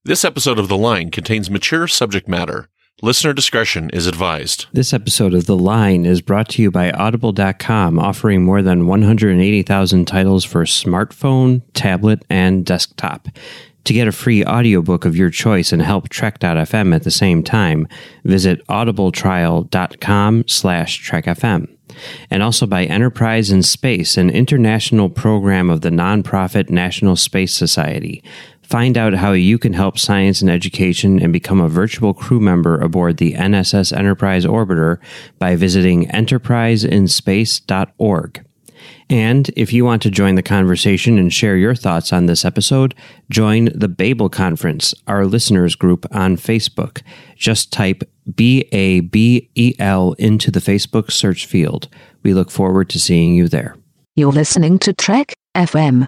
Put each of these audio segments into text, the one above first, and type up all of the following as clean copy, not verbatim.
This episode of The Line contains mature subject matter. Listener discretion is advised. This episode of The Line is brought to you by Audible.com, offering more than 180,000 titles for smartphone, tablet, and desktop. To get a free audiobook of your choice and help Trek.fm at the same time, visit audibletrial.com/trekfm. And also by Enterprise in Space, an international program of the nonprofit National Space Society. Find out how you can help science and education and become a virtual crew member aboard the NSS Enterprise Orbiter by visiting enterpriseinspace.org. And if you want to join the conversation and share your thoughts on this episode, join the Babel Conference, our listeners group on Facebook. Just type BABEL into the Facebook search field. We look forward to seeing you there. You're listening to Trek FM.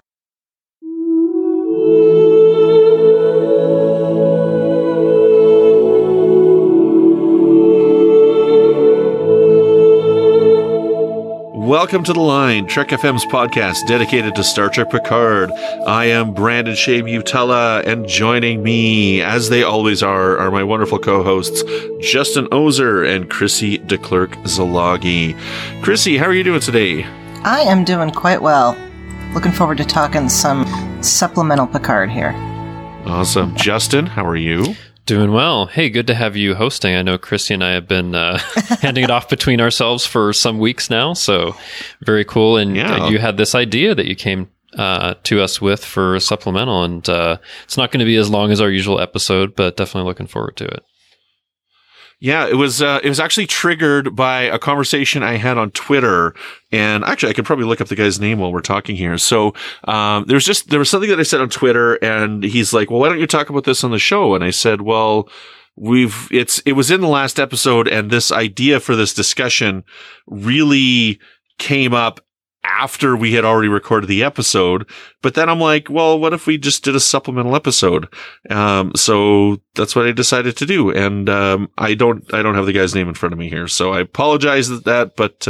Welcome to The Line, Trek FM's podcast dedicated to Star Trek Picard. I am Brandon Shea Mutella, and joining me, as they always are my wonderful co-hosts, Justin Ozer and Chrissy DeClercq-Zalagi. Chrissy, how are you doing today? I am doing quite well. Looking forward to talking some supplemental Picard here. Awesome. Justin, how are you? Doing well. Hey, good to have you hosting. I know Christy and I have been handing it off between ourselves for some weeks now, so very cool. And you had this idea that you came to us with for a supplemental, and it's not going to be as long as our usual episode, but definitely looking forward to it. Yeah, it was actually triggered by a conversation I had on Twitter, and actually I could probably look up the guy's name while we're talking here. So, there was something that I said on Twitter, and he's like, well, why don't you talk about this on the show? And I said, well, it was in the last episode, and this idea for this discussion really came up after we had already recorded the episode. But then I'm like, well, what if we just did a supplemental episode? So that's what I decided to do. And, I don't have the guy's name in front of me here, so I apologize at that, but,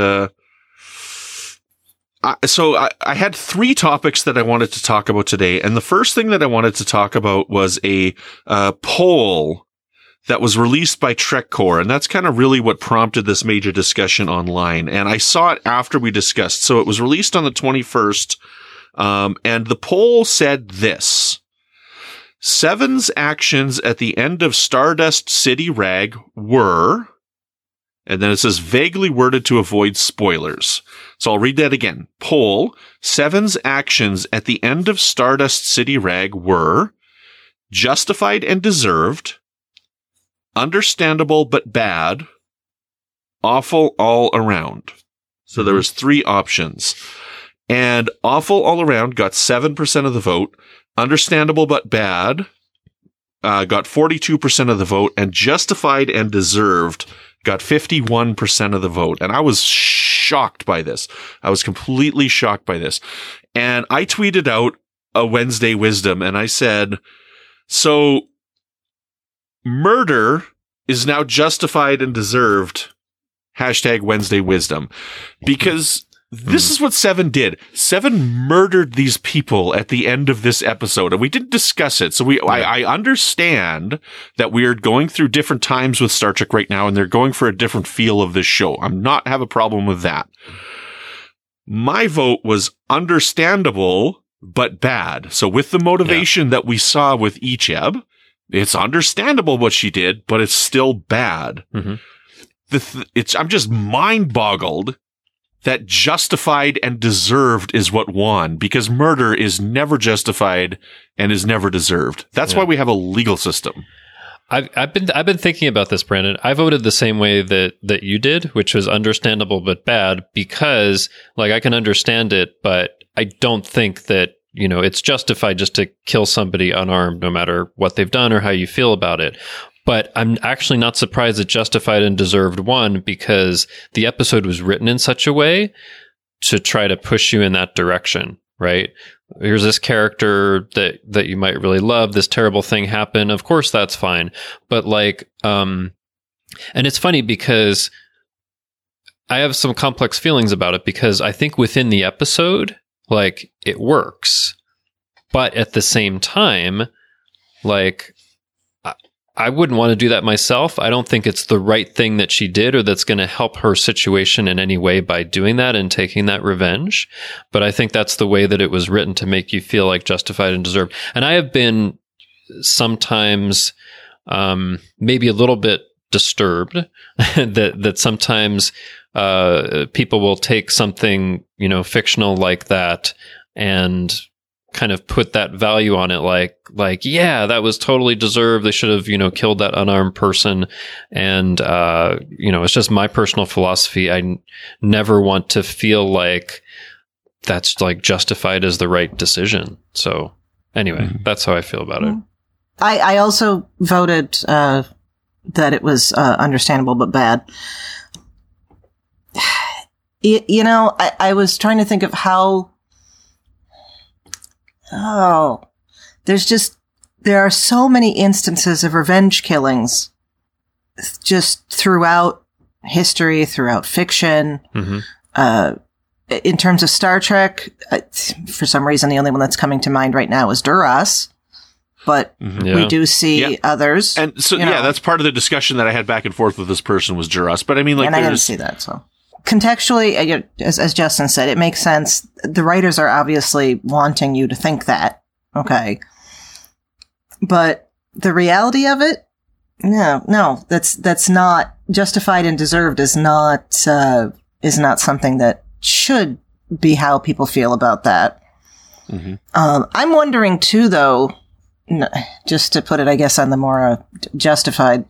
so I had three topics that I wanted to talk about today. And the first thing that I wanted to talk about was a poll that was released by TrekCore, and that's kind of really what prompted this major discussion online. And I saw it after we discussed. So it was released on the 21st, and the poll said this: Seven's actions at the end of Stardust City Rag were, and then it says vaguely worded to avoid spoilers. So I'll read that again. Poll: Seven's actions at the end of Stardust City Rag were justified and deserved, understandable but bad, awful all around. So there was three options. And awful all around got 7% of the vote. Understandable but bad got 42% of the vote. And justified and deserved got 51% of the vote. And I was shocked by this. I was completely shocked by this. And I tweeted out a Wednesday wisdom, and I said, so murder is now justified and deserved. Hashtag Wednesday Wisdom. Because this is what Seven did. Seven murdered these people at the end of this episode, and we didn't discuss it. So I understand that we're going through different times with Star Trek right now, and they're going for a different feel of this show. I'm not have a problem with that. My vote was understandable, but bad. So with the motivation that we saw with Icheb, it's understandable what she did, but it's still bad. Mm-hmm. I'm just mind boggled that justified and deserved is what won, because murder is never justified and is never deserved. That's why we have a legal system. I've been thinking about this, Brandon. I voted the same way that you did, which was understandable but bad, because like I can understand it, but I don't think that, you know, it's justified just to kill somebody unarmed, no matter what they've done or how you feel about it. But I'm actually not surprised that justified and deserved won, because the episode was written in such a way to try to push you in that direction, right? Here's this character that you might really love. This terrible thing happened. Of course, that's fine. But like, and it's funny because I have some complex feelings about it, because I think within the episode, like, it works. But at the same time, like, I wouldn't want to do that myself. I don't think it's the right thing that she did or that's going to help her situation in any way by doing that and taking that revenge. But I think that's the way that it was written to make you feel like justified and deserved. And I have been sometimes maybe a little bit disturbed that sometimes people will take something, fictional like that and kind of put that value on it, like, yeah, that was totally deserved. They should have, killed that unarmed person. And, it's just my personal philosophy. I never want to feel like that's like justified as the right decision. So anyway, that's how I feel about it. I also voted, that it was, understandable but bad. I was trying to think of how, there are so many instances of revenge killings just throughout history, throughout fiction. In terms of Star Trek, for some reason, the only one that's coming to mind right now is Duras. But we do see others. And so, that's part of the discussion that I had back and forth with this person was Duras. But I mean, and I didn't see that, so. Contextually, as Justin said, it makes sense. The writers are obviously wanting you to think that. Okay. But the reality of it? No, that's not justified and deserved is not something that should be how people feel about that. I'm wondering too, though, just to put it, I guess, on the more justified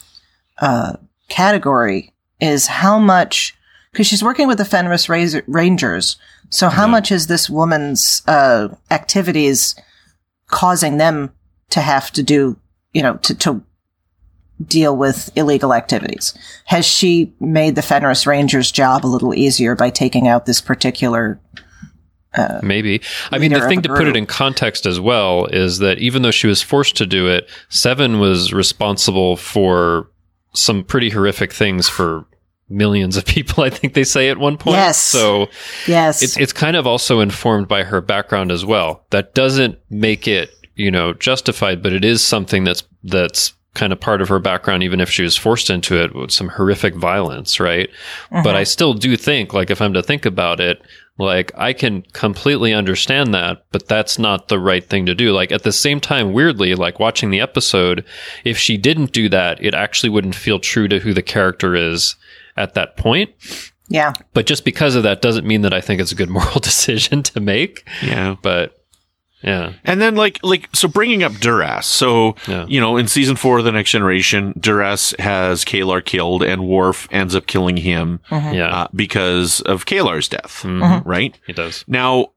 category, is how much, because she's working with the Fenris Rangers, so how much is this woman's activities causing them to have to do, to deal with illegal activities? Has she made the Fenris Rangers' job a little easier by taking out this particular maybe. I mean, the thing to put it in context as well is that even though she was forced to do it, Seven was responsible for some pretty horrific things for millions of people, I think they say at one point. Yes. So it's kind of also informed by her background as well. That doesn't make it, justified, but it is something that's kind of part of her background, even if she was forced into it with some horrific violence, right? But I still do think, like, if I'm to think about it, like, I can completely understand that, but that's not the right thing to do. Like, at the same time, weirdly, like, watching the episode, if she didn't do that, it actually wouldn't feel true to who the character is at that point. Yeah. But just because of that doesn't mean that I think it's a good moral decision to make. Yeah. But yeah. And then so bringing up Duras. So, in season 4 of The Next Generation, Duras has Kalar killed and Worf ends up killing him because of Kalar's death, right? He does. Now,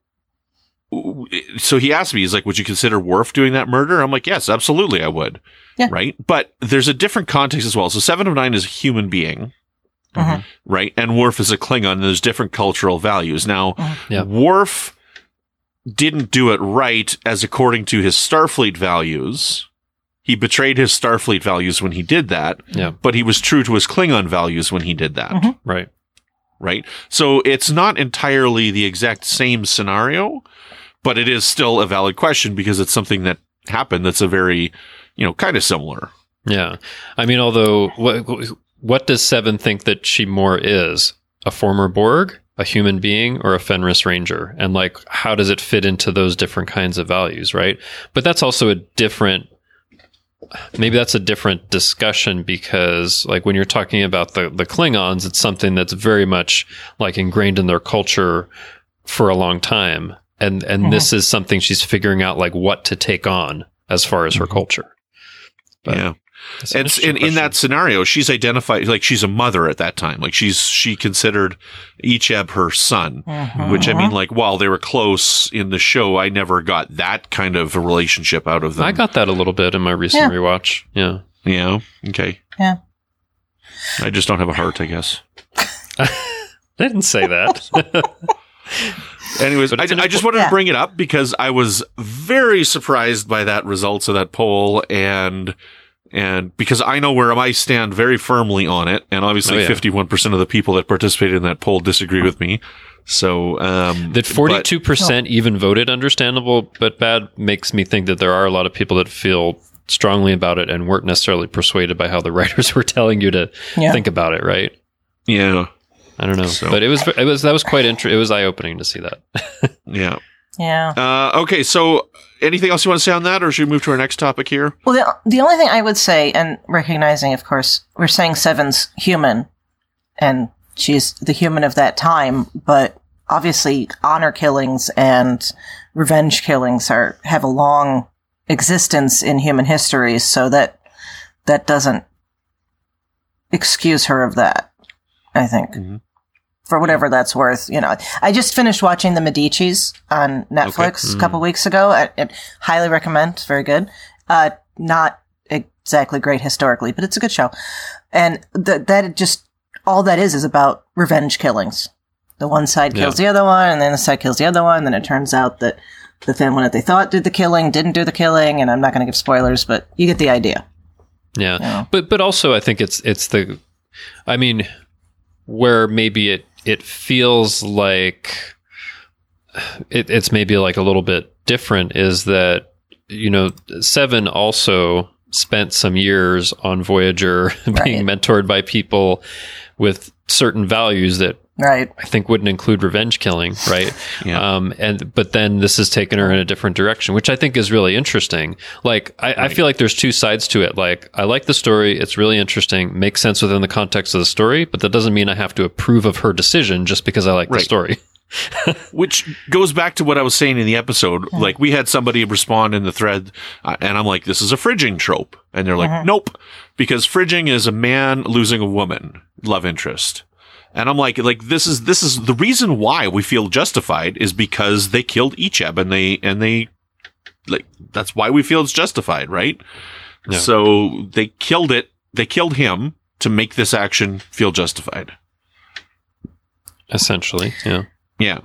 so he asked me, he's like, would you consider Worf doing that murder? I'm like, yes, absolutely I would. Yeah. Right? But there's a different context as well. So 7 of 9 is a human being. Right? And Worf is a Klingon, and there's different cultural values. Now, Worf didn't do it right as according to his Starfleet values. He betrayed his Starfleet values when he did that, but he was true to his Klingon values when he did that. Right. Right? So it's not entirely the exact same scenario, but it is still a valid question because it's something that happened that's a very, kind of similar. Yeah. I mean, although, what does Seven think that she more is? A former Borg? A human being, or a Fenris Ranger? And like, how does it fit into those different kinds of values, right? But that's also maybe that's a different discussion, because like when you're talking about the Klingons, it's something that's very much like ingrained in their culture for a long time. And this is something she's figuring out, like, what to take on as far as her culture. But, yeah. And in that scenario, she's identified, like, she's a mother at that time. Like, she considered Icheb her son, which, I mean, like, while they were close in the show, I never got that kind of a relationship out of them. I got that a little bit in my recent rewatch. Yeah. Yeah. Okay. Yeah. I just don't have a heart, I guess. I didn't say that. Anyways, I just wanted to bring it up because I was very surprised by that results of that poll, and because I know where I stand very firmly on it, and obviously 51% of the people that participated in that poll disagree with me. So that 42% even voted understandable but bad makes me think that there are a lot of people that feel strongly about it and weren't necessarily persuaded by how the writers were telling you to think about it, right? Yeah. I don't know. So. But that was quite interesting. It was eye-opening to see that. Yeah. Yeah. Okay, so anything else you want to say on that, or should we move to our next topic here? Well, the only thing I would say, and recognizing, of course, we're saying Seven's human, and she's the human of that time, but obviously honor killings and revenge killings have a long existence in human history, so that doesn't excuse her of that, I think. Mm-hmm. For whatever that's worth, I just finished watching The Medicis on Netflix a couple weeks ago. I highly recommend. It's very good. Not exactly great historically, but it's a good show. And all that is about revenge killings. The one side kills the other one, and then the side kills the other one. And then it turns out that the family that they thought did the killing didn't do the killing. And I'm not going to give spoilers, but you get the idea. Yeah. But also I think where maybe it feels like it's maybe like a little bit different is that, Seven also spent some years on Voyager being mentored by people with certain values that I think wouldn't include revenge killing, right? Yeah. But then this has taken her in a different direction, which I think is really interesting. Like, I feel like there's two sides to it. Like, I like the story. It's really interesting, makes sense within the context of the story, but that doesn't mean I have to approve of her decision just because I like the story. Which goes back to what I was saying in the episode. Like, we had somebody respond in the thread, and I'm like, this is a fridging trope. And they're like, nope, because fridging is a man losing a woman, love interest. And I'm like, this is the reason why we feel justified is because they killed Icheb, and they that's why we feel it's justified, right? Yeah. So they killed him to make this action feel justified. Essentially, yeah. Yeah.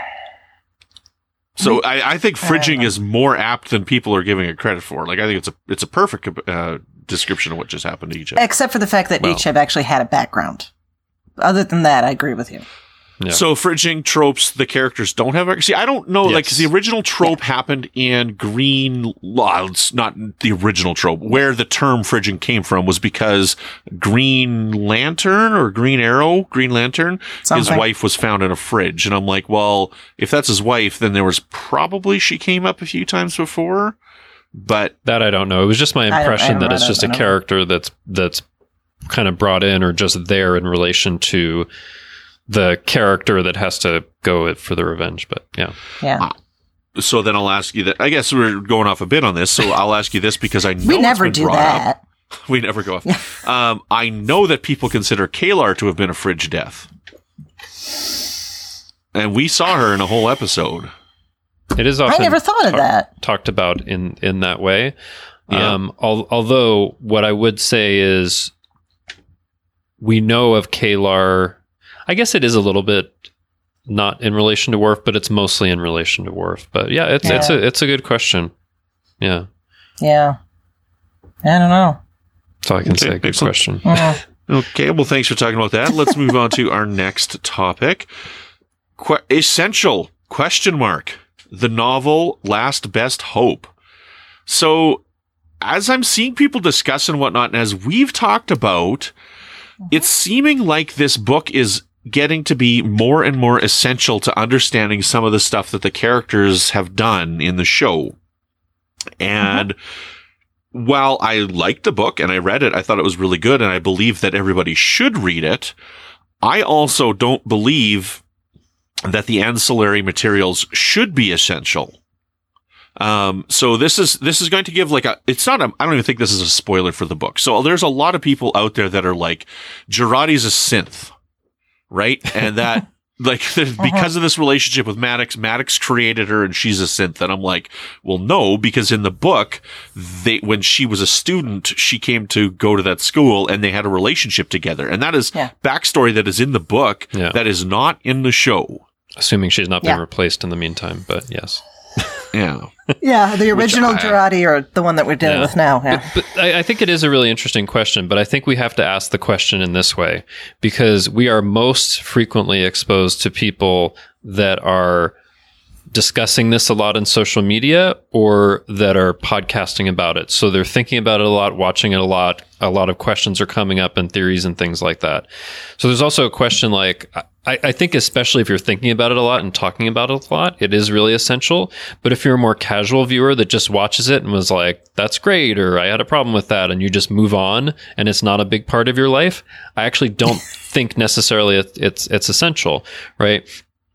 So I think fridging is more apt than people are giving it credit for. Like, I think it's a perfect description of what just happened to Icheb. Except for the fact that Icheb actually had a background. Other than that, I agree with you. Yeah. So fridging tropes, the characters don't have. See, I don't know, because the original trope happened in Green. It's not the original trope. Where the term fridging came from was because Green Lantern or Green Arrow, Green Lantern, his wife was found in a fridge, and I'm like, well, if that's his wife, then there was probably she came up a few times before, but that I don't know. It was just my impression that it's just a character that's kind of brought in or just there in relation to the character that has to go for the revenge. But yeah. So then I'll ask you that. I guess we're going off a bit on this, so I'll ask you this because I know we never do that. Up. We never go off. I know that people consider Kalar to have been a fridge death, and we saw her in a whole episode. It is often I never thought of that. Talked about in that way. Yeah. Although what I would say is, we know of Kalar. I guess it is a little bit not in relation to Worf, but it's mostly in relation to Worf. But yeah, it's a good question. Yeah. Yeah. I don't know. That's all I can say. Good question. Okay. Well, thanks for talking about that. Let's move on to our next topic. Essential ? The novel Last Best Hope. So, as I'm seeing people discuss and whatnot, and as we've talked about, it's seeming like this book is getting to be more and more essential to understanding some of the stuff that the characters have done in the show. And while I liked the book and I read it, I thought it was really good, and I believe that everybody should read it, I also don't believe that the ancillary materials should be essential. So this is going to give I don't even think this is a spoiler for the book. So there's a lot of people out there that are like, Jurati's a synth, right? And that, because of this relationship with Maddox created her and she's a synth. And I'm like, well, no, because in the book, when she was a student, she came to go to that school and they had a relationship together. And that is backstory that is in the book that is not in the show. Assuming she's not been replaced in the meantime, but yes. Yeah. Yeah, the original Jurati or the one that we're dealing with now. Yeah. But I think it is a really interesting question, but I think we have to ask the question in this way, because we are most frequently exposed to people that are discussing this a lot on social media or that are podcasting about it. So they're thinking about it a lot, watching it a lot. A lot of questions are coming up and theories and things like that. So there's also a question like, I think especially if you're thinking about it a lot and talking about it a lot, it is really essential. But if you're a more casual viewer that just watches it and was like, that's great, or I had a problem with that, and you just move on and it's not a big part of your life, I actually don't think necessarily it's essential, right?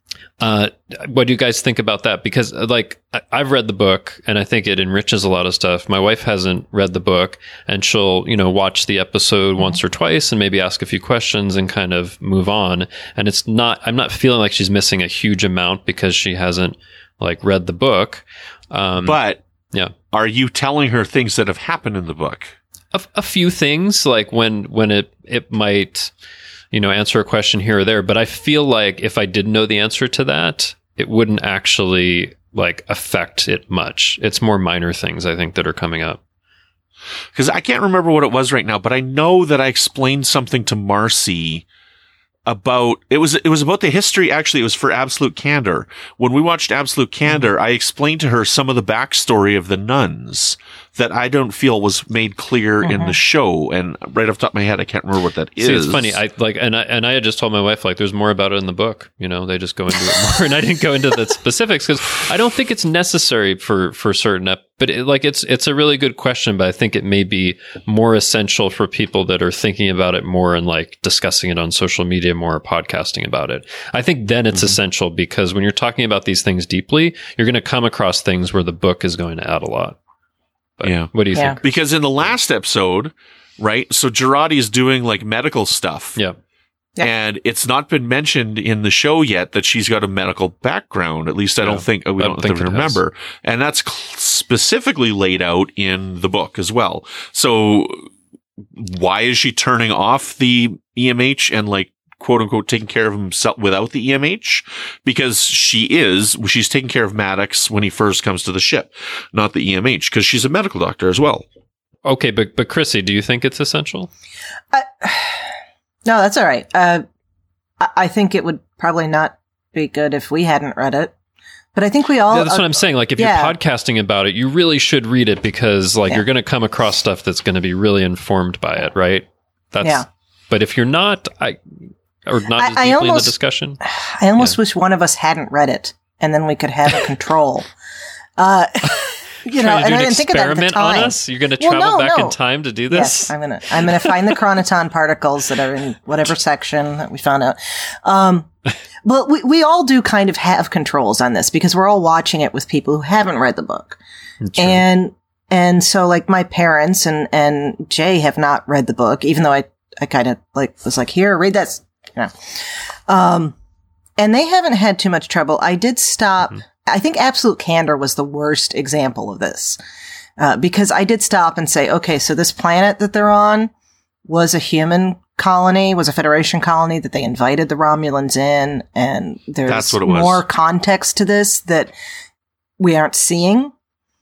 What do you guys think about that? Because like I've read the book and I think it enriches a lot of stuff. My wife hasn't read the book and she'll, watch the episode once or twice and maybe ask a few questions and kind of move on. And I'm not feeling like she's missing a huge amount because she hasn't like read the book. But yeah, are you telling her things that have happened in the book? A few things like when it might, answer a question here or there. But I feel like if I didn't know the answer to that, it wouldn't actually like affect it much. It's more minor things, I think, that are coming up. Because I can't remember what it was right now, but I know that I explained something to Marcy about, it was about the history. Actually, it was for Absolute Candor. When we watched Absolute Candor, I explained to her some of the backstory of the nuns that I don't feel was made clear in the show. And right off the top of my head, I can't remember what that is. See, it's funny. I had just told my wife, like, there's more about it in the book. They just go into it more. And I didn't go into the specifics because I don't think it's necessary for certain but it's a really good question, but I think it may be more essential for people that are thinking about it more and like discussing it on social media more or podcasting about it. I think then it's essential because when you're talking about these things deeply, you're going to come across things where the book is going to add a lot. But yeah. What do you think? Because in the last episode, right? So Girardi is doing like medical stuff. Yeah. And it's not been mentioned in the show yet that she's got a medical background. At least I don't think we don't remember. And that's specifically laid out in the book as well. So why is she turning off the EMH and like quote unquote taking care of himself without the EMH? Because she's taking care of Maddox when he first comes to the ship, not the EMH, because she's a medical doctor as well. Okay, but Chrissy, do you think it's essential? No, that's all right. I think it would probably not be good if we hadn't read it. But I think we all... Yeah, that's what I'm saying. Like, if you're podcasting about it, you really should read it because, like, you're going to come across stuff that's going to be really informed by it, right? But if you're not, or not as deeply in the discussion... I almost wish one of us hadn't read it, and then we could have a control. And I didn't think of that at the time. On us? You're going to travel back in time to do this? Yes, I'm gonna find the chronoton particles that are in whatever section that we found out. But we all do kind of have controls on this because we're all watching it with people who haven't read the book. True. And so like my parents and Jay have not read the book, even though I kind of like was like, here, read that, and they haven't had too much trouble. I did stop. Mm-hmm. I think Absolute Candor was the worst example of this, because I did stop and say, okay, so this planet that they're on was a human colony, was a Federation colony that they invited the Romulans in, and there's more context to this that we aren't seeing.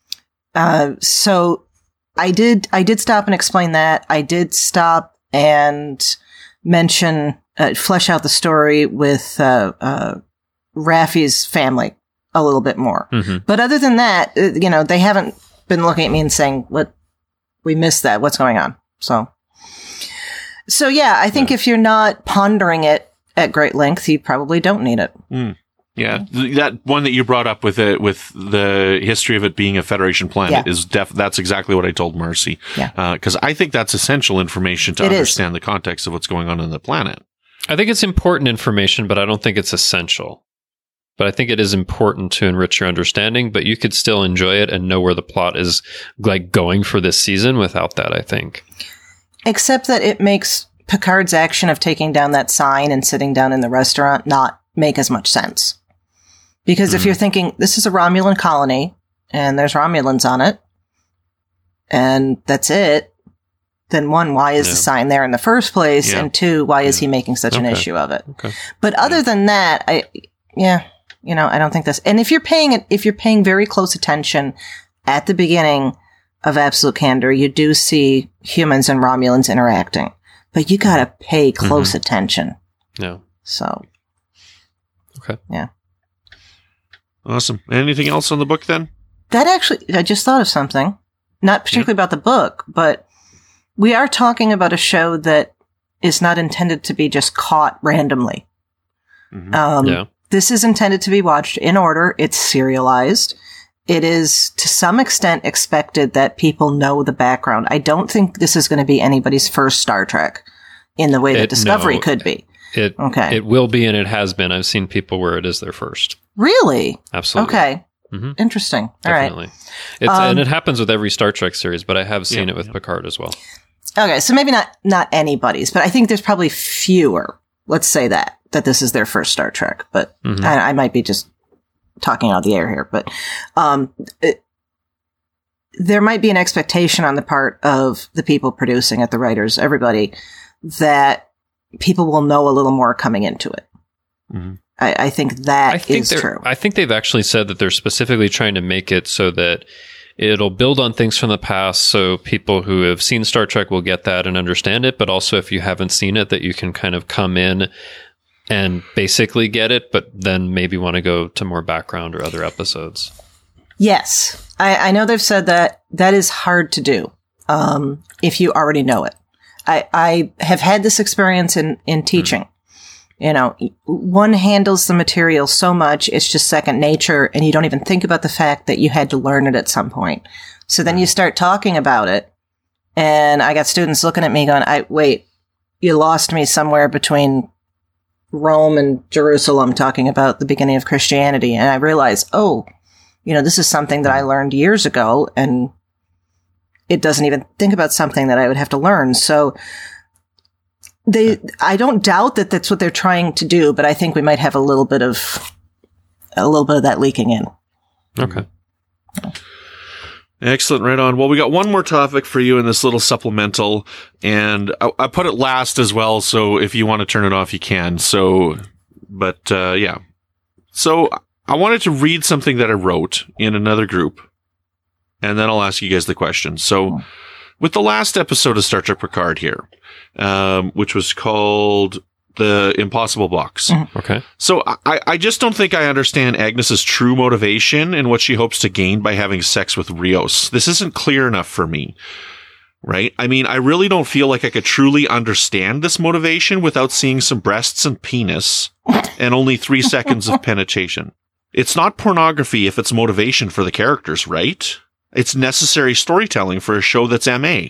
So I did stop and explain that. I did stop and mention, flesh out the story with Raffi's family a little bit more. Mm-hmm. But other than that, they haven't been looking at me and saying, "What, we missed that. What's going on?" So yeah, I think if you're not pondering it at great length, you probably don't need it. Mm. Yeah, that one that you brought up with the history of it being a Federation planet is that's exactly what I told Marcy. Yeah, because I think that's essential information to understand the context of what's going on the planet. I think it's important information, but I don't think it's essential. But I think it is important to enrich your understanding, but you could still enjoy it and know where the plot is like going for this season without that, I think. Except that it makes Picard's action of taking down that sign and sitting down in the restaurant not make as much sense. Because if you're thinking, this is a Romulan colony, and there's Romulans on it, and that's it, then one, why is the sign there in the first place? Yeah. And two, why is he making such an issue of it? Okay. But other than that, I don't think this. And if you're paying very close attention at the beginning of Absolute Candor, you do see humans and Romulans interacting, but you gotta pay close attention. Yeah. So. Okay. Yeah. Awesome. Anything else on the book then? That actually, I just thought of something. Not particularly about the book, but we are talking about a show that is not intended to be just caught randomly. This is intended to be watched in order. It's serialized. It is to some extent expected that people know the background. I don't think this is going to be anybody's first Star Trek in the way that Discovery could be. It will be, and it has been. I've seen people where it is their first. Really? Absolutely. Okay. Interesting. Definitely. All right. And it happens with every Star Trek series, but I have seen it with Picard as well. Okay, so maybe not anybody's, but I think there's probably fewer. Let's say that this is their first Star Trek, but I might be just talking out of the air here, but there might be an expectation on the part of the people producing it, the writers, everybody, that people will know a little more coming into it. I think that is true. I think they've actually said that they're specifically trying to make it so that it'll build on things from the past, so people who have seen Star Trek will get that and understand it, but also if you haven't seen it, that you can kind of come in and basically get it, but then maybe want to go to more background or other episodes. Yes. I know they've said that is hard to do if you already know it. I have had this experience in teaching. You know, one handles the material so much, it's just second nature, and you don't even think about the fact that you had to learn it at some point. So then you start talking about it, and I got students looking at me going, wait, you lost me somewhere between Rome and Jerusalem talking about the beginning of Christianity. And I realized, this is something that I learned years ago, and it doesn't even think about something that I would have to learn. So I don't doubt that that's what they're trying to do, but I think we might have a little bit of that leaking in. Okay. Excellent. Right on. Well, we got one more topic for you in this little supplemental, and I put it last as well. So if you want to turn it off, you can. So I wanted to read something that I wrote in another group, and then I'll ask you guys the question. So with the last episode of Star Trek Picard here, which was called The Impossible Box. Okay. So I just don't think I understand Agnes's true motivation and what she hopes to gain by having sex with Rios. This isn't clear enough for me, right? I mean, I really don't feel like I could truly understand this motivation without seeing some breasts and penis and only 3 seconds of penetration. It's not pornography if it's motivation for the characters, right? It's necessary storytelling for a show that's MA.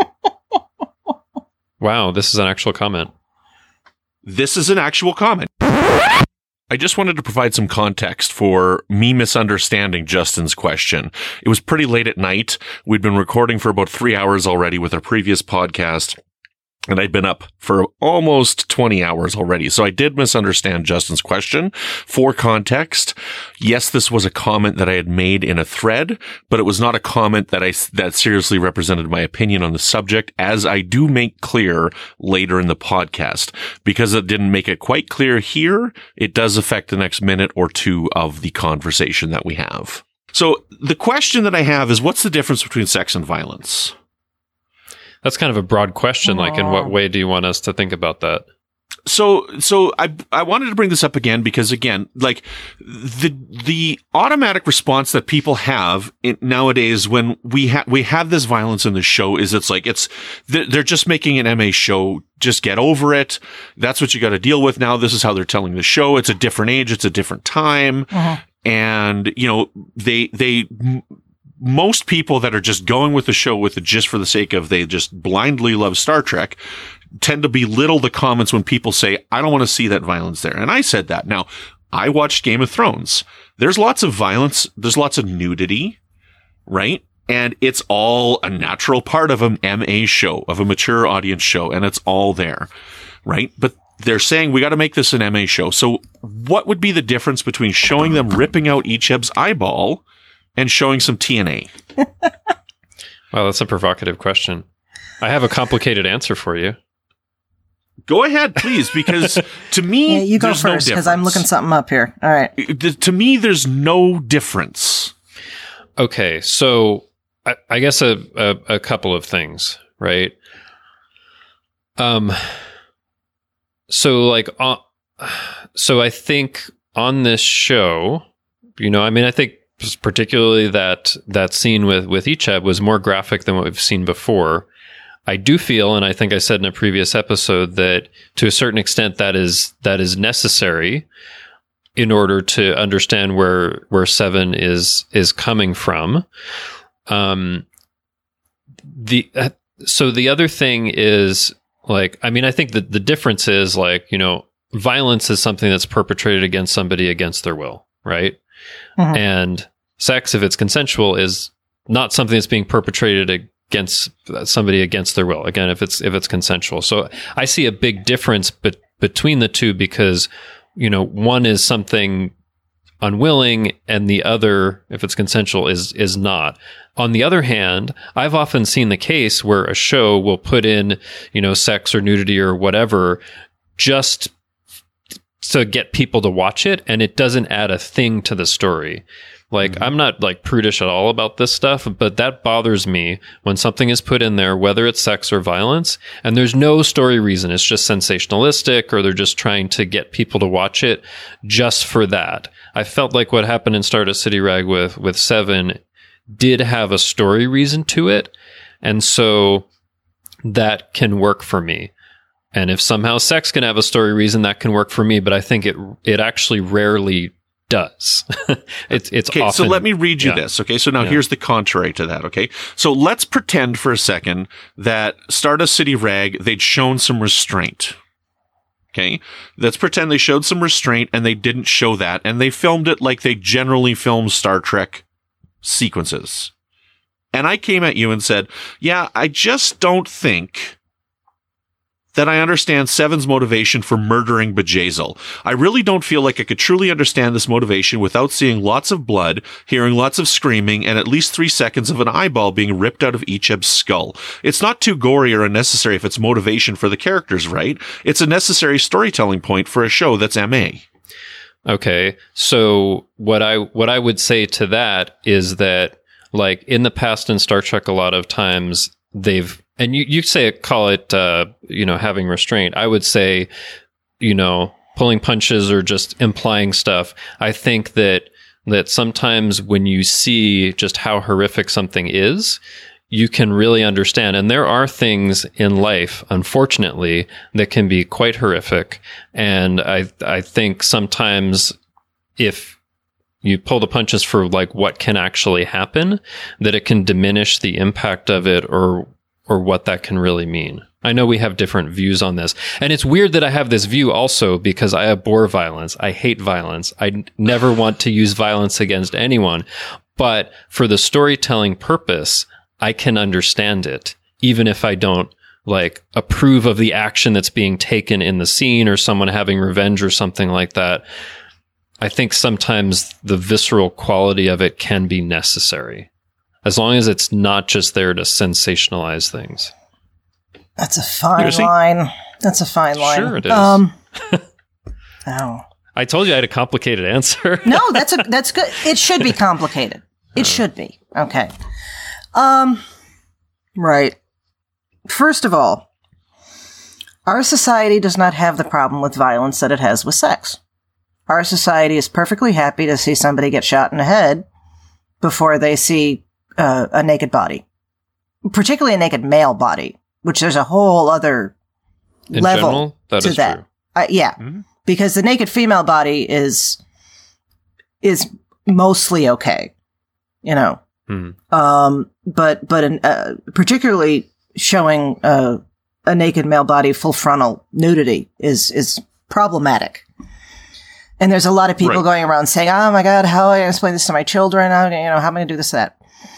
Wow, this is an actual comment. This is an actual comment. I just wanted to provide some context for me misunderstanding Justin's question. It was pretty late at night. We'd been recording for about 3 hours already with our previous podcast, and I'd been up for almost 20 hours already. So I did misunderstand Justin's question. For context, yes, this was a comment that I had made in a thread, but it was not a comment that seriously represented my opinion on the subject, as I do make clear later in the podcast. Because it didn't make it quite clear here, it does affect the next minute or two of the conversation that we have. So the question that I have is, what's the difference between sex and violence? That's kind of a broad question. Like, in what way do you want us to think about that? So I wanted to bring this up again because, again, like the automatic response that people have nowadays when we have this violence in the show is they're just making an MA show. Just get over it. That's what you got to deal with now. This is how they're telling the show. It's a different age. It's a different time. And, most people that are just going with the show just for the sake of they just blindly love Star Trek tend to belittle the comments when people say, I don't want to see that violence there. And I said that. Now, I watched Game of Thrones. There's lots of violence. There's lots of nudity, right? And it's all a natural part of an MA show, of a mature audience show, and it's all there, right? But they're saying we got to make this an MA show. So what would be the difference between showing them ripping out Icheb's eyeball and showing some TNA? Wow, that's a provocative question. I have a complicated answer for you. Go ahead, please, because to me, you go first, because I'm looking something up here. All right. To me, there's no difference. Okay, so I guess a couple of things, right? So I think on this show, I mean, I think particularly that scene with Icheb was more graphic than what we've seen before. I do feel, and I think I said in a previous episode, that to a certain extent that is necessary in order to understand where Seven is coming from. So the other thing is, like, I mean, I think that the difference is, like, violence is something that's perpetrated against somebody against their will, right? Mm-hmm. And sex, if it's consensual, is not something that's being perpetrated against somebody against their will. Again, if it's consensual. So I see a big difference between the two, because one is something unwilling and the other, if it's consensual, is not. On the other hand, I've often seen the case where a show will put in, sex or nudity or whatever just to get people to watch it, and it doesn't add a thing to the story. Like, I'm not like prudish at all about this stuff, but that bothers me when something is put in there, whether it's sex or violence, and there's no story reason. It's just sensationalistic, or they're just trying to get people to watch it just for that. I felt like what happened in Stardust City Rag with Seven did have a story reason to it, and so that can work for me. And if somehow sex can have a story reason, that can work for me, but I think it actually rarely does. It's okay, often, so let me read you this. Okay, so now here's the contrary to that. Okay, so let's pretend for a second that Stardust City Rag, they'd shown some restraint. Okay, let's pretend they showed some restraint and they didn't show that, and they filmed it like they generally film Star Trek sequences. And I came at you and said, yeah, I just don't think that I understand Seven's motivation for murdering Bjayzl. I really don't feel like I could truly understand this motivation without seeing lots of blood, hearing lots of screaming, and at least 3 seconds of an eyeball being ripped out of Icheb's skull. It's not too gory or unnecessary if it's motivation for the characters, right? It's a necessary storytelling point for a show that's MA. Okay, so what I would say to that is that, like, in the past in Star Trek, a lot of times they've, and you call it having restraint. I would say, pulling punches or just implying stuff. I think that sometimes when you see just how horrific something is, you can really understand. And there are things in life, unfortunately, that can be quite horrific. And I think sometimes if you pull the punches for like what can actually happen, that it can diminish the impact of it or what that can really mean. I know we have different views on this. And it's weird that I have this view also because I abhor violence. I hate violence. I never want to use violence against anyone. But for the storytelling purpose, I can understand it, even if I don't like approve of the action that's being taken in the scene or someone having revenge or something like that. I think sometimes the visceral quality of it can be necessary, as long as it's not just there to sensationalize things. That's a fine line. That's a fine line. Sure it is. Oh. I told you I had a complicated answer. No, that's good. It should be complicated. It should be. Okay. Right. First of all, our society does not have the problem with violence that it has with sex. Our society is perfectly happy to see somebody get shot in the head before they see a naked body, particularly a naked male body, which there's a whole other level to that. Yeah, because the naked female body is mostly okay, but particularly showing a naked male body, full frontal nudity is problematic. And there's a lot of people going around saying, "Oh my God, how am I going to explain this to my children? How am I going to do this, that?"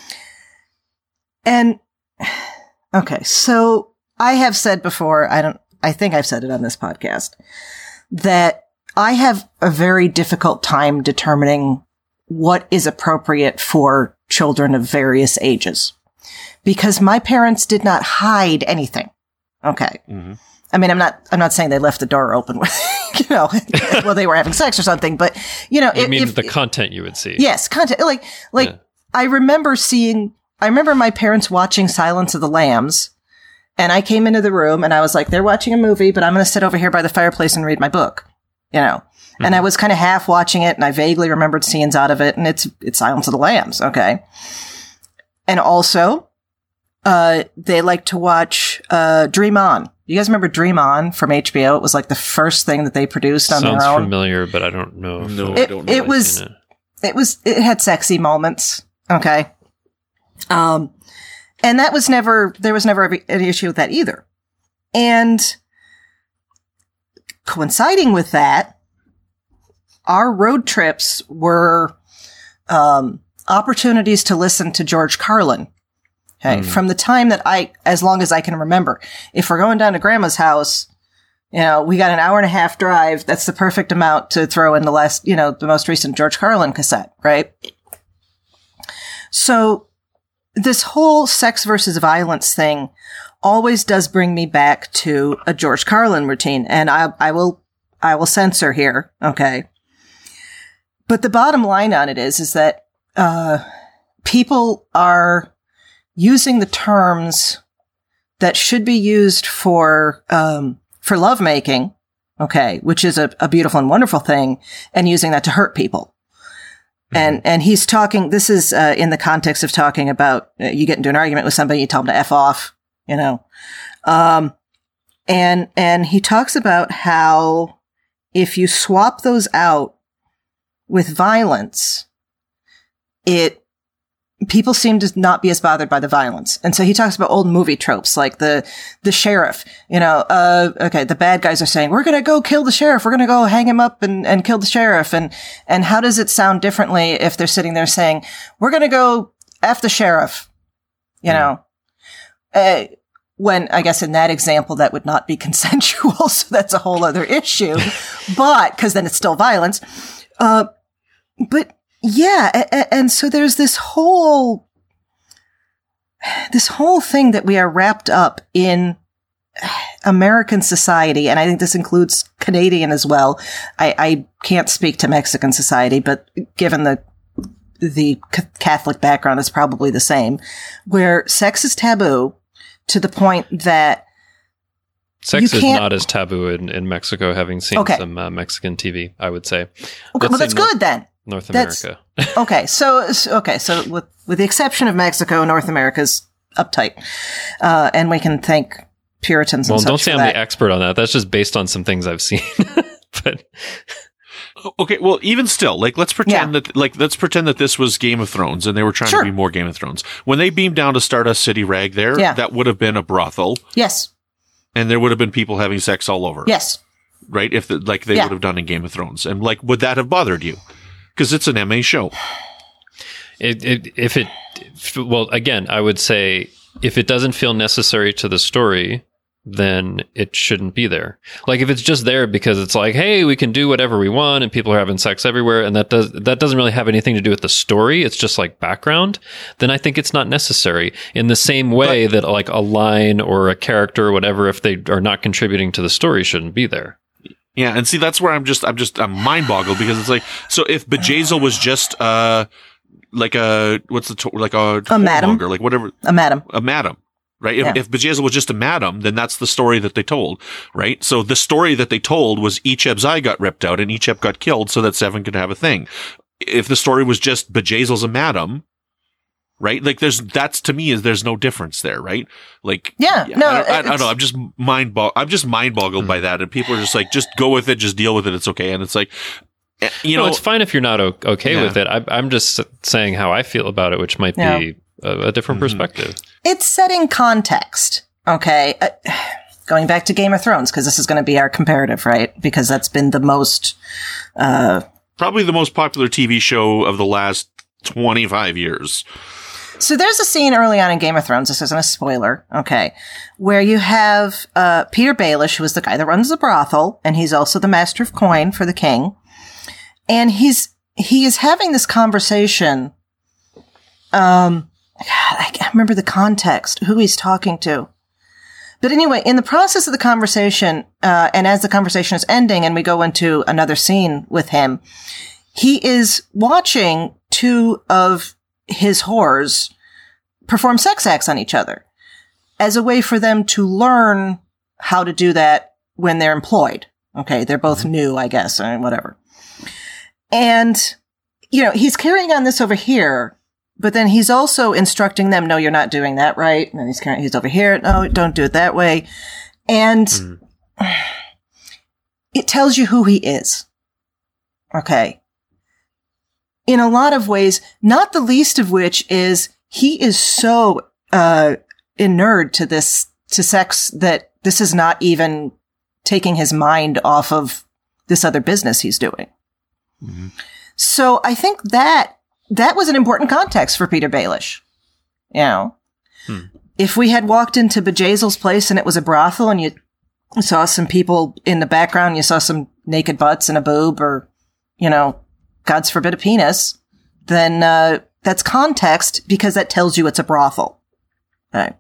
And okay, so I have said before, I think I've said it on this podcast, that I have a very difficult time determining what is appropriate for children of various ages, because my parents did not hide anything. Okay. Mm-hmm. I mean, I'm not saying they left the door open with, well, they were having sex or something, but, the content you would see. Yes, content. Like I remember my parents watching Silence of the Lambs, and I came into the room and I was like, they're watching a movie, but I'm going to sit over here by the fireplace and read my book. you know. And I was kind of half watching it, and I vaguely remembered scenes out of it, and it's Silence of the Lambs, okay? And also, they like to watch Dream On. You guys remember Dream On from HBO? It was like the first thing that they produced on their own. Sounds familiar, but I don't know. I don't know. It had sexy moments, okay? And there was never any issue with that either. And coinciding with that, our road trips were opportunities to listen to George Carlin. Okay, from the time that as long as I can remember. If we're going down to Grandma's house, you know, we got an hour and a half drive. That's the perfect amount to throw in the most recent George Carlin cassette, right? So this whole sex versus violence thing always does bring me back to a George Carlin routine, and I will censor here, okay? But the bottom line on it is that people are using the terms that should be used for lovemaking, okay, which is a beautiful and wonderful thing, and using that to hurt people. And he's talking. This is in the context of talking about you get into an argument with somebody, you tell them to F off, you know, and he talks about how if you swap those out with violence, people seem to not be as bothered by the violence. And so he talks about old movie tropes, like the sheriff, you know, okay, the bad guys are saying, we're going to go kill the sheriff. We're going to go hang him up and kill the sheriff. And how does it sound differently if they're sitting there saying, we're going to go F the sheriff, you know? When I guess in that example, that would not be consensual. So that's a whole other issue, but cause then it's still violence. But yeah, and so there's this whole thing that we are wrapped up in American society, and I think this includes Canadian as well. I can't speak to Mexican society, but given the Catholic background, it's probably the same, where sex is taboo to the point that sex is not as taboo in Mexico, having seen some Mexican TV, I would say. Okay, well, that's good then. North America. Okay, so with the exception of Mexico, North America's uptight, and we can thank Puritans. Well, and such don't say for I'm that. the expert on that. That's just based on some things I've seen. But okay, well, even still, like let's pretend that this was Game of Thrones, and they were trying to be more Game of Thrones. When they beamed down to Stardust City Rag, that would have been a brothel. Yes. And there would have been people having sex all over. Yes. Right? If they would have done in Game of Thrones. And would that have bothered you? Because it's an MA show. Well, again, I would say if it doesn't feel necessary to the story, then it shouldn't be there. Like if it's just there because it's like, hey, we can do whatever we want and people are having sex everywhere, and that doesn't really have anything to do with the story, it's just like background, then I think it's not necessary. In the same way that like a line or a character or whatever, if they are not contributing to the story, shouldn't be there. Yeah, and see, that's where I'm mind boggled, because it's like, so if Bjayzl was just like a madam, like whatever, a madam, right? If Bjayzl was just a madam, then that's the story that they told, right? So the story that they told was Icheb's eye got ripped out and Icheb got killed so that Seven could have a thing. If the story was just Bjayzl's a madam, right? Like to me there's no difference there, right? Like, I don't know. I'm just mind boggled by that. And people are just like, just go with it, just deal with it. It's okay. And it's like, you know, it's fine if you're not okay with it. I'm just saying how I feel about it, which might be a different perspective. It's setting context. Okay. Going back to Game of Thrones, because this is going to be our comparative, right? Because that's been the most, probably the most popular TV show of the last 25 years. So there's a scene early on in Game of Thrones, this isn't a spoiler, okay, where you have Peter Baelish, who is the guy that runs the brothel, and he's also the master of coin for the king. And he is having this conversation. God, I can't remember the context, who he's talking to. But anyway, in the process of the conversation, and as the conversation is ending and we go into another scene with him, he is watching two of his whores perform sex acts on each other as a way for them to learn how to do that when they're employed. Okay, they're both new, I guess, or whatever. And, he's carrying on this over here, but then he's also instructing them, no, you're not doing that right. And then he's over here, no, don't do it that way. And it tells you who he is. Okay. In a lot of ways, not the least of which is he is so inured to sex that this is not even taking his mind off of this other business he's doing. Mm-hmm. So I think that was an important context for Peter Baelish. If we had walked into Bejazel's place and it was a brothel and you saw some people in the background, you saw some naked butts and a boob or, God's forbid a penis, then that's context because that tells you it's a brothel. Right.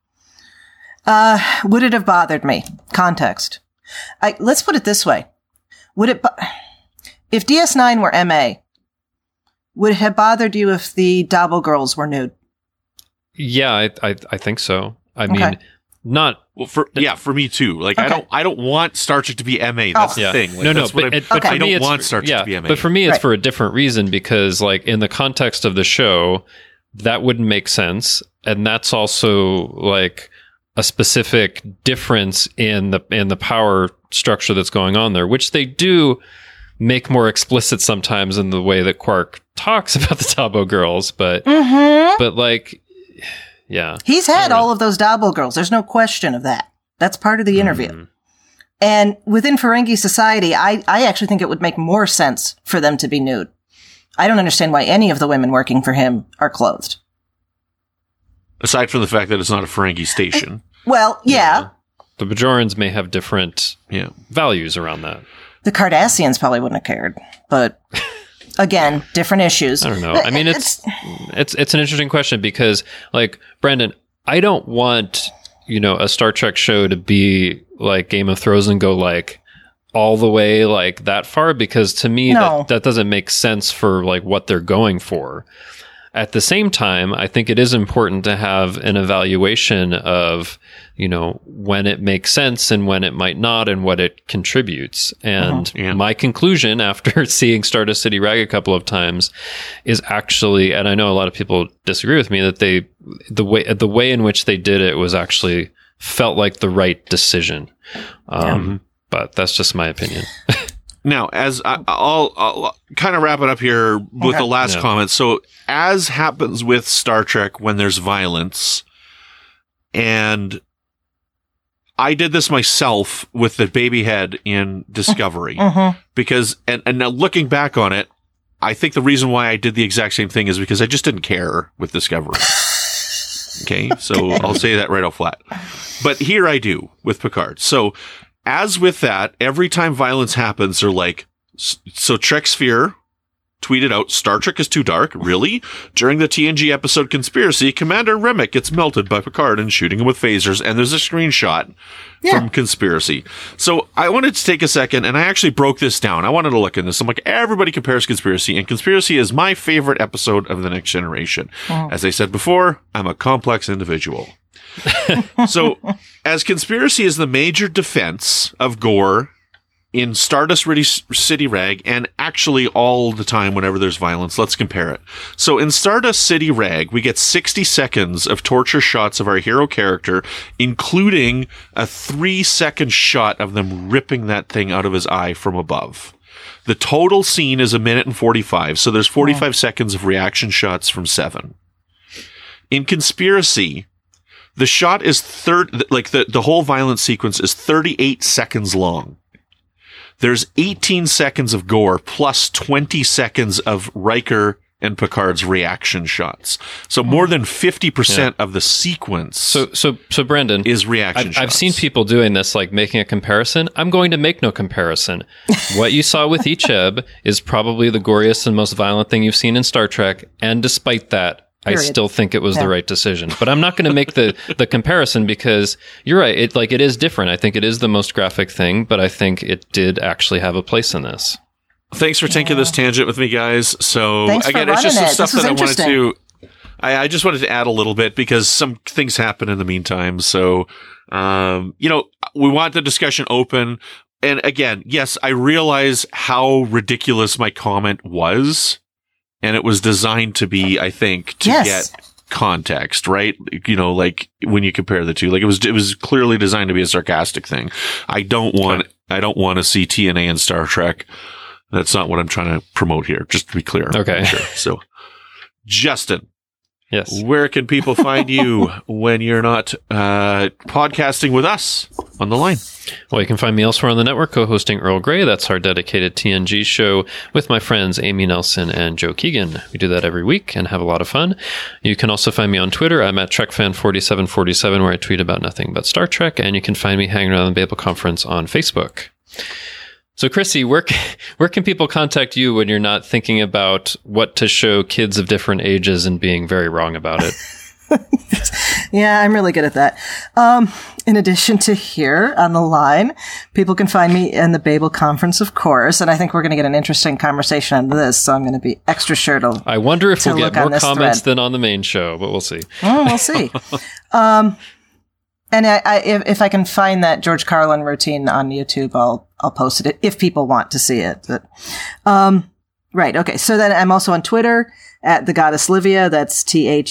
Would it have bothered me? Context. Let's put it this way. If DS9 were MA, would it have bothered you if the Dobble girls were nude? Yeah, I think so. I mean, not well for me too. Like I don't want Star Trek to be MA. That's the thing. Like, but I don't want Star Trek to be MA. But for me, it's for a different reason because, like, in the context of the show, that wouldn't make sense, and that's also like a specific difference in the power structure that's going on there, which they do make more explicit sometimes in the way that Quark talks about the Dabo girls, but like, yeah. He's had all of those Dabo girls. There's no question of that. That's part of the interview. Mm-hmm. And within Ferengi society, I actually think it would make more sense for them to be nude. I don't understand why any of the women working for him are clothed. Aside from the fact that it's not a Ferengi station. Well, yeah. The Bajorans may have different values around that. The Cardassians probably wouldn't have cared, but again, different issues. I don't know. I mean, it's an interesting question because, like, Brandon, I don't want, a Star Trek show to be like Game of Thrones and go like all the way like that far because to me that doesn't make sense for like what they're going for. At the same time, I think it is important to have an evaluation of, when it makes sense and when it might not and what it contributes. And my conclusion after seeing Stardust City Rag a couple of times is actually, and I know a lot of people disagree with me, that the way in which they did it was actually felt like the right decision. But that's just my opinion. Now, as I'll kind of wrap it up here with the last comment. So, as happens with Star Trek when there's violence, and I did this myself with the baby head in Discovery, because, and now looking back on it, I think the reason why I did the exact same thing is because I just didn't care with Discovery. Okay, so I'll say that right off flat. But here I do with Picard. So, as with that, every time violence happens, they're like, so Trek Sphere tweeted out, Star Trek is too dark. Really? During the TNG episode Conspiracy, Commander Remick gets melted by Picard and shooting him with phasers. And there's a screenshot from Conspiracy. So I wanted to take a second and I actually broke this down. I wanted to look in this. I'm like, everybody compares Conspiracy, and Conspiracy is my favorite episode of The Next Generation. As I said before, I'm a complex individual. So, as Conspiracy is the major defense of Gore in Stardust City Rag, and actually all the time whenever there's violence, let's compare it. So, in Stardust City Rag, we get 60 seconds of torture shots of our hero character, including a 3-second shot of them ripping that thing out of his eye from above. The total scene is 1 minute and 45, so there's 45 seconds of reaction shots from 7. In Conspiracy, the shot is the whole violence sequence is 38 seconds long. There's 18 seconds of Gore plus 20 seconds of Riker and Picard's reaction shots. So more than 50% of the sequence. So Brandon is reaction shots. I've seen people doing this, like making a comparison. I'm going to make no comparison. What you saw with Icheb is probably the goriest and most violent thing you've seen in Star Trek. And despite that, I still think it was the right decision, but I'm not going to make the comparison because you're right. It is different. I think it is the most graphic thing, but I think it did actually have a place in this. Thanks for taking this tangent with me, guys. So Thanks again, it's just some stuff that I wanted to. I just wanted to add a little bit because some things happen in the meantime. So, we want the discussion open. And again, yes, I realize how ridiculous my comment was, and it was designed to be, I think, to get context, right? You know, like when you compare the two, like it was clearly designed to be a sarcastic thing. I don't want to see TNA and Star Trek. That's not what I'm trying to promote here, just to be clear. Okay. Sure. So, Justin. Yes. Where can people find you when you're not podcasting with us on the line? Well, you can find me elsewhere on the network co-hosting Earl Grey. That's our dedicated TNG show with my friends Amy Nelson and Joe Keegan. We do that every week and have a lot of fun. You can also find me on Twitter. I'm at TrekFan4747, where I tweet about nothing but Star Trek. And you can find me hanging around the Babel Conference on Facebook. So, Chrissy, where can people contact you when you're not thinking about what to show kids of different ages and being very wrong about it? Yeah, I'm really good at that. In addition to here on the line, people can find me in the Babel Conference, of course, and I think we're going to get an interesting conversation on this, so I'm going to be extra sure to I wonder if we'll get more comments thread than on the main show, but we'll see. Oh, we'll see. And if I can find that George Carlin routine on YouTube, I'll post it if people want to see it. But, right. Okay. So then I'm also on Twitter at the Goddess Livia. That's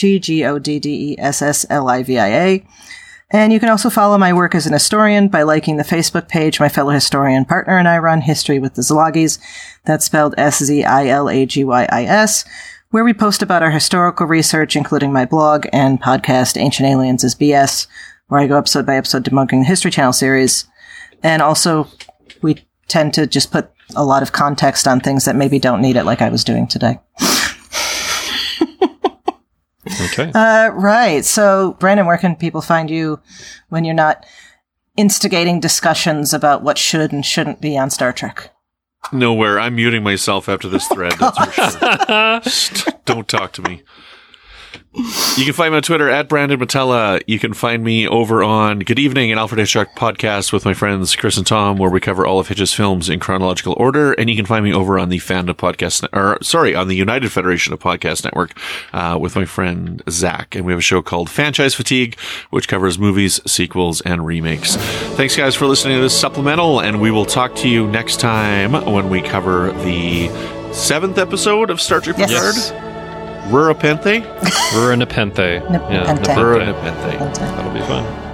TheGoddessLivia. And you can also follow my work as an historian by liking the Facebook page my fellow historian partner and I run, History with the Zilagis. That's spelled SZILAGYIS, where we post about our historical research, including my blog and podcast, Ancient Aliens is BS, where I go episode by episode debunking the History Channel series. And also, we tend to just put a lot of context on things that maybe don't need it, like I was doing today. Okay. Right. So, Brandon, where can people find you when you're not instigating discussions about what should and shouldn't be on Star Trek? Nowhere. I'm muting myself after this thread, that's for sure. Don't talk to me. You can find me on Twitter at Brandon Matella. You can find me over on Good Evening and Alfred Hitchcock podcast with my friends Chris and Tom, where we cover all of Hitch's films in chronological order. And you can find me over on the Fandom Podcast, on the United Federation of Podcast Network, with my friend Zach. And we have a show called Franchise Fatigue, which covers movies, sequels, and remakes. Thanks, guys, for listening to this supplemental, and we will talk to you next time when we cover the 7th episode of Star Trek Picard. Yes. Rura Nepenthe. Rura Nepenthe. Nepenthe. Rura Nepenthe. That'll be fun.